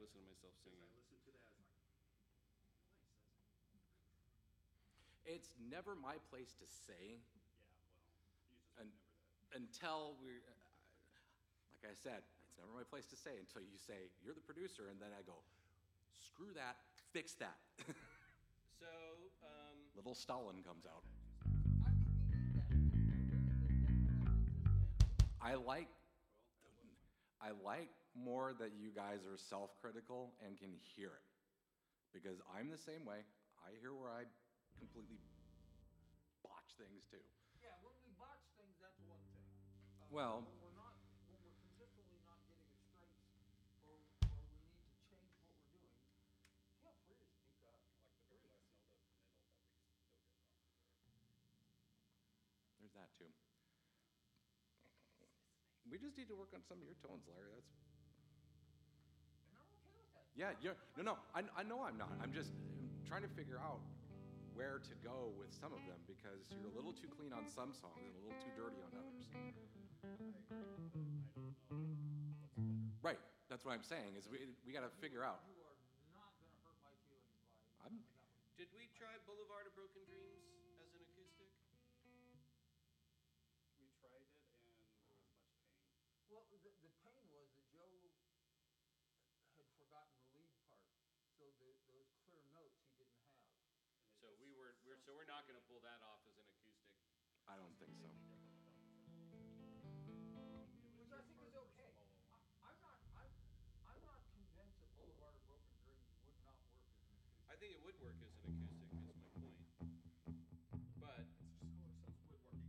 listen to myself singing. I listened to that, I was like, nice. It's never my place to say. Yeah, well, you just remember that. Until we, like I said, it's never my place to say until you say, you're the producer, and then I go, screw that, fix that. So, Little Stalin comes out. I think we need that. I like more that you guys are self-critical and can hear it. Because I'm the same way. I hear where I completely botch things too. Yeah, when we botch things, that's one thing. Well- When we're consistently not getting it straight, or we need to change what we're doing, feel free to speak up. Like the very last note of middle that we still get wrong. There's that too. We just need to work on some of your tones, Larry. That's And I'm okay with that. yeah. I know I'm not. I'm just trying to figure out where to go with some of them because you're a little too clean on some songs and a little too dirty on others. I agree, but I don't know what's better. Right. That's what I'm saying. Is we got to figure out. You are not gonna hurt my feelings by I'm- that one. did we try Boulevard of Broken Dreams as an acoustic? We tried it and there was much pain. Well, the pain was that Joe had forgotten the lead part, so those clear notes he didn't have. And it So just we're not going to pull that off as an acoustic. I don't think so. Which I think is okay. I'm not convinced that Boulevard of Broken Dreams would not work as an acoustic. I think it would work as an acoustic. Is my point. But It's just how it sounds woodworking.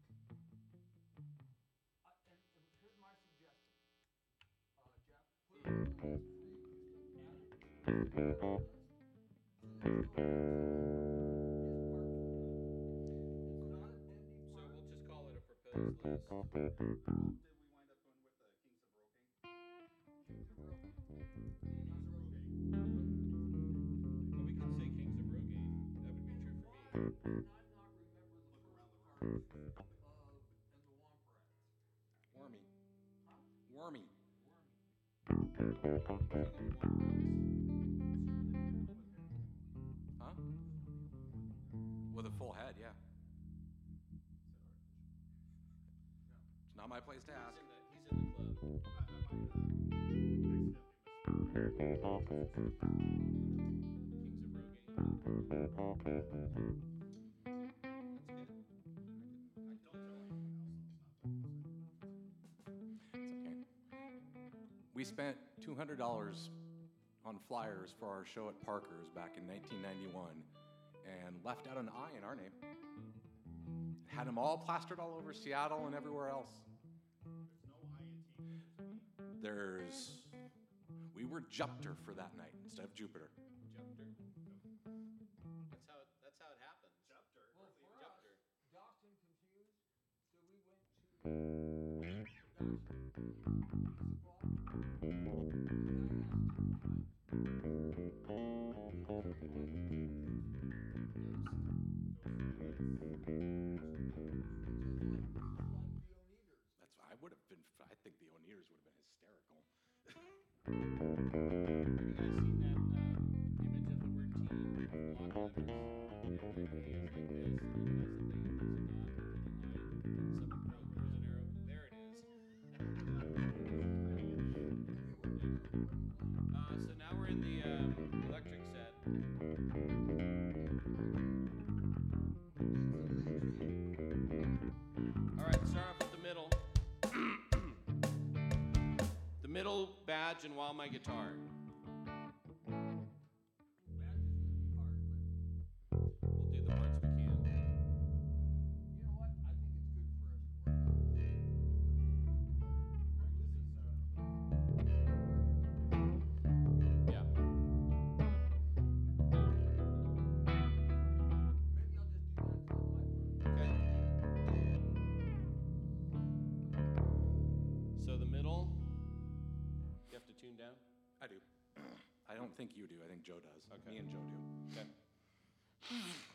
And here's my suggestion. Jeff, put it on the list for the acoustic, add it to the list. So that Joe his part. It's not a bending so part. we'll just call it a proposed list. Did we wind up going with the Kings of Rogaine? Kings of Rogaine. Kings of Rogaine. Well, we could say Kings of Rogaine. That would be true for Why me. did I not remember the Look around the first part of And the Womperats? Wormy. Huh? Wormy. Wormy. Huh? With a full head, yeah. No. It's not my place to ask. He's in the club. Kings of Rogaine. That's good. I could Don't tell anyone else, it's not that. It's okay. We spent $200 on flyers for our show at Parker's back in 1991 and left out an I in our name. Had them all plastered all over Seattle and everywhere else. There's no I in T. We were Jupiter for that night instead of Jupiter. Jupiter. That's how it happens. Chapter. Well, early for us, Jupiter. Docked and confused, so we went to That's I would have been. I think the Oneaters would have been hysterical. Have you guys seen that image of the word team? Block letters. And the A is like this, and it has the thing, there's a dot, and a line, someone there's an arrow. There it is. So now we're in the electric set. All right, start off with the middle. The middle badge and while my guitar. We'll do the parts we can. You know what? I think it's good for us to work on Yeah. maybe I'll just do that to my part. Okay. So the middle, you have to tune down. I do. I don't think you do. I think Joe does. Okay. Me and Joe do. Okay.